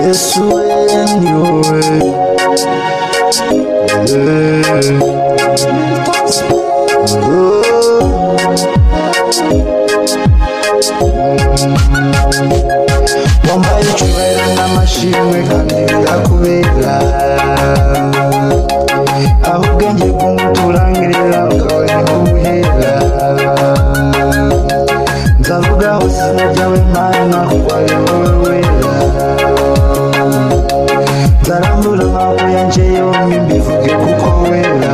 Yesu niwe wambaye icyubahiro n'amashimwe kandi birakubera aho ubwenge bw'umuturangirira bwawe ntibuhera nzavuga hose izina ryawe Mana kuko ari wowe wera nzarambura amaboko yanjye yombi mbivuge kuko wera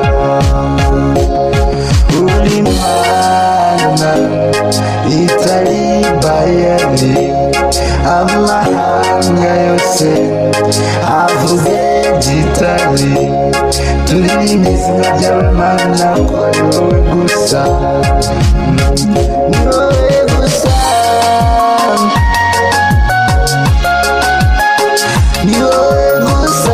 uri Mana itari bayani amahanga yose avuge gitari turirimba izina ryawe Mana ko ari wowe gusa ni wowe gusa ni wowe gusa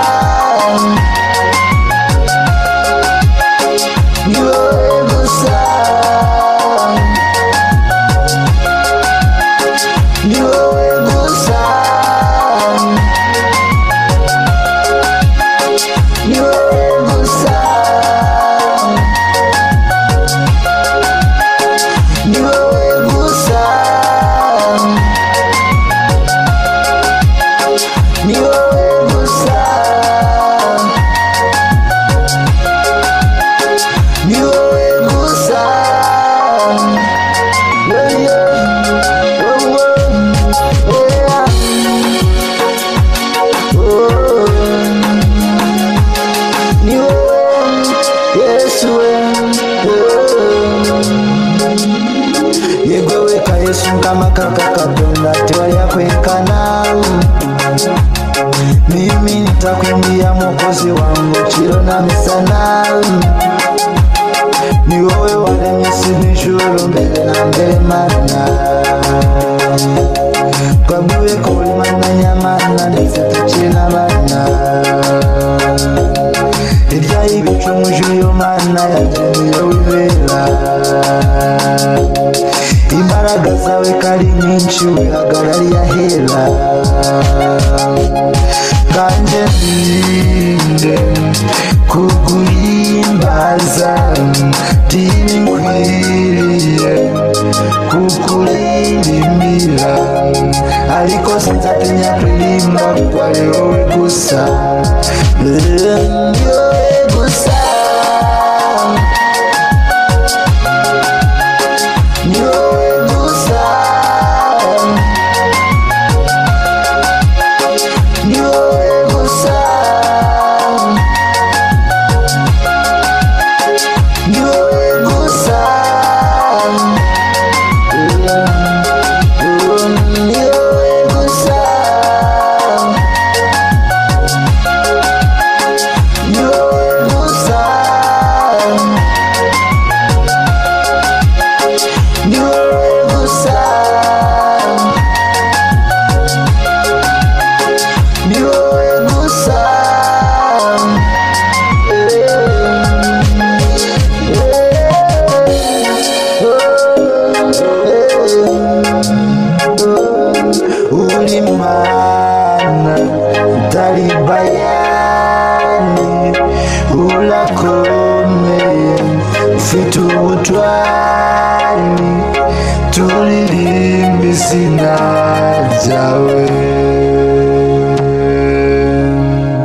ni wowe gusa ni wowe gusa ni wowe gusa ni wowe gusa ni wowe gusa ni wowe gusa ni wowe Yesu yegowe ka Yesu kama kaka kadonda tiwa yakwekana mimi nitakuimbia Mwokozi wangu chiro na misana ni wowe waremye isi n'ijuru mbere na mbere Mana twabwiwe ko uri Mana nyamana ndetse tukiri n'abana hirya y'ibicu mujuru Mana yageneye wibera imbaraga zawe kari nyinshi wihagarariye ahera kanje ndinde kuguhimbaza nkwiriye kukuririmbira ariko sinzatinya kuririmba kuko ari wowe gusa ni wowe gusa ni wowe gusa ni wowe gusa ni wowe gusa ni wowe gusa ni wowe gusa ni wowe gusa ni wowe gusa uri Mana utari bayani urakomeye ufite ubutwari turirimba izina ryawe